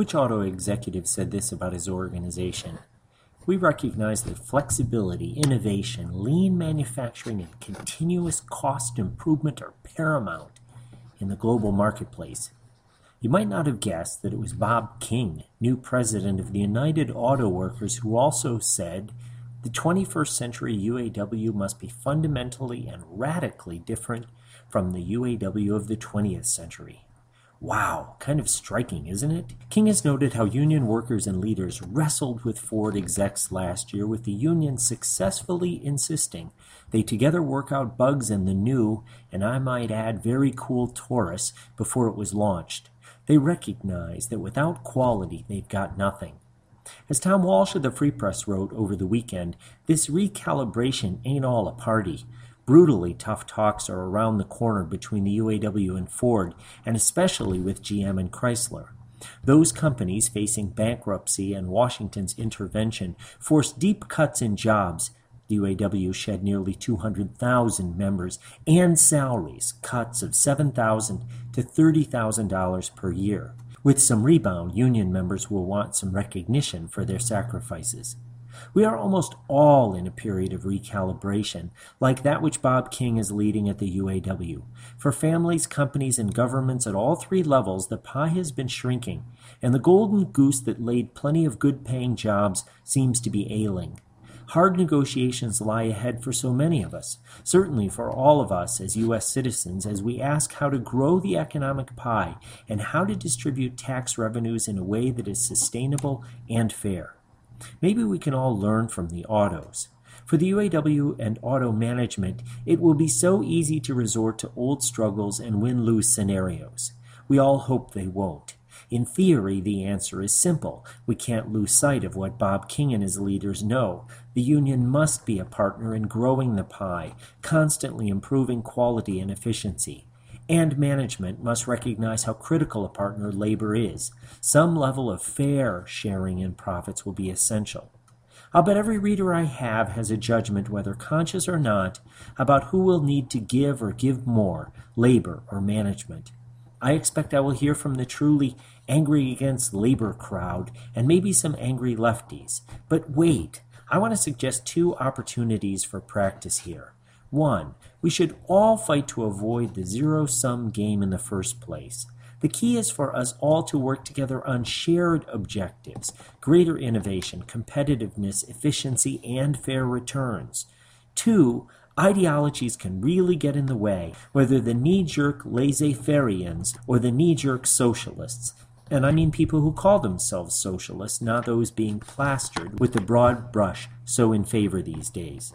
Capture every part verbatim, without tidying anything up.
Which auto executive said this about his organization? We recognize that flexibility, innovation, lean manufacturing, and continuous cost improvement are paramount in the global marketplace. You might not have guessed that it was Bob King, new president of the United Auto Workers, who also said the twenty-first century U A W must be fundamentally and radically different from the U A W of the twentieth century. Wow, kind of striking, isn't it? King has noted how union workers and leaders wrestled with Ford execs last year, with the union successfully insisting they together work out bugs in the new, and I might add very cool Taurus before it was launched. They recognize that without quality, they've got nothing. As Tom Walsh of the Free Press wrote over the weekend, this recalibration ain't all a party. Brutally tough talks are around the corner between the U A W and Ford, and especially with G M and Chrysler. Those companies facing bankruptcy and Washington's intervention forced deep cuts in jobs. The U A W shed nearly two hundred thousand members and salaries, cuts of seven thousand dollars to thirty thousand dollars per year. With some rebound, union members will want some recognition for their sacrifices. We are almost all in a period of recalibration, like that which Bob King is leading at the U A W. For families, companies, and governments at all three levels, the pie has been shrinking, and the golden goose that laid plenty of good-paying jobs seems to be ailing. Hard negotiations lie ahead for so many of us, certainly for all of us as U S citizens, as we ask how to grow the economic pie and how to distribute tax revenues in a way that is sustainable and fair. Maybe we can all learn from the autos. For the U A W and auto management, it will be so easy to resort to old struggles and win-lose scenarios. We all hope they won't. In theory, the answer is simple. We can't lose sight of what Bob King and his leaders know. The union must be a partner in growing the pie, constantly improving quality and efficiency. And management must recognize how critical a partner labor is. Some level of fair sharing in profits will be essential. I'll bet every reader I have has a judgment, whether conscious or not, about who will need to give or give more, labor or management. I expect I will hear from the truly angry against labor crowd and maybe some angry lefties. But wait, I want to suggest two opportunities for practice here. One, we should all fight to avoid the zero-sum game in the first place. The key is for us all to work together on shared objectives: greater innovation, competitiveness, efficiency, and fair returns. Two, ideologies can really get in the way, whether the knee-jerk laissez-faireans or the knee-jerk socialists. And I mean people who call themselves socialists, not those being plastered with the broad brush so in favor these days.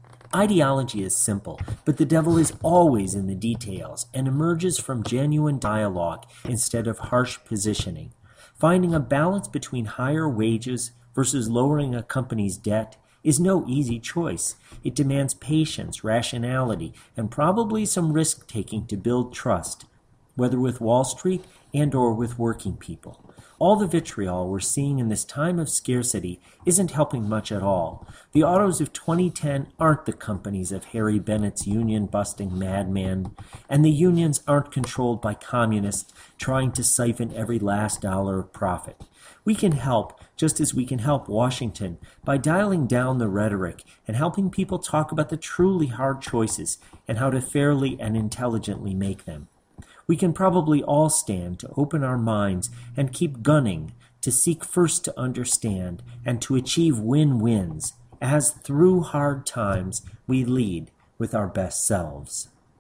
Ideology is simple, but the devil is always in the details and emerges from genuine dialogue instead of harsh positioning. Finding a balance between higher wages versus lowering a company's debt is no easy choice. It demands patience, rationality, and probably some risk-taking to build trust, whether with Wall Street and or with working people. All the vitriol we're seeing in this time of scarcity isn't helping much at all. The autos of twenty ten aren't the companies of Harry Bennett's union-busting madman, and the unions aren't controlled by communists trying to siphon every last dollar of profit. We can help, just as we can help Washington, by dialing down the rhetoric and helping people talk about the truly hard choices and how to fairly and intelligently make them. We can probably all stand to open our minds and keep gunning to seek first to understand and to achieve win-wins, as through hard times we lead with our best selves.